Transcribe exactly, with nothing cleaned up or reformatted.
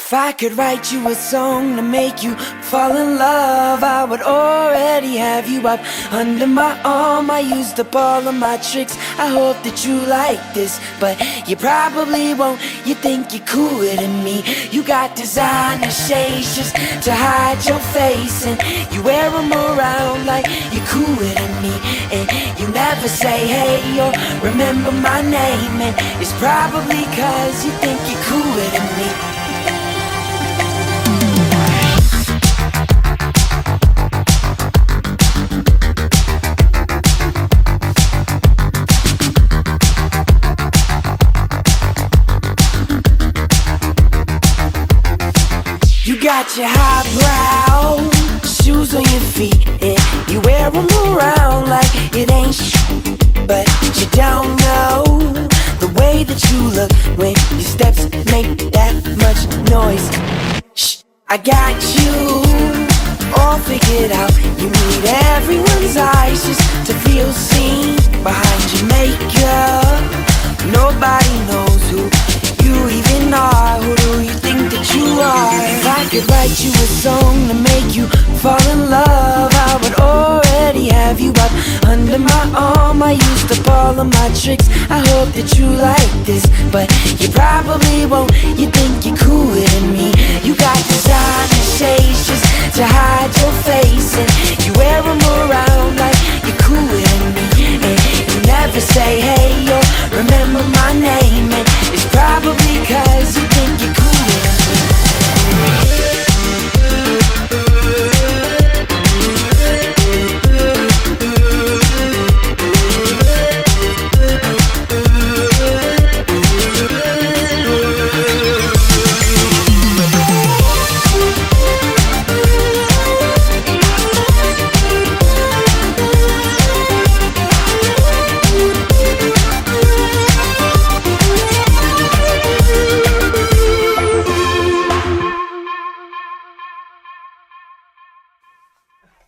If I could write you a song to make you fall in love, I would already have you up under my arm. I used up all of my tricks, I hope that you like this, but you probably won't. You think you're cooler than me. You got designer shades just to hide your face, and you wear them around like you're cooler than me. And you never say hey or remember my name, and it's probably cause you think you're cooler than me. You got your highbrow shoes on your feet, and you wear them around like it ain't shit. But you don't know the way that you look when your steps make that much noise. Shh, I got you all figured out. You need everyone's eyes just to feel seen. Behind your makeup, nobody knows who you even are. Who do you think that you are? If I could write you a song to make you fall in love, I would already have you up under my arm. I used up all of my tricks, I hope that you like this, but you probably won't. You think you're cool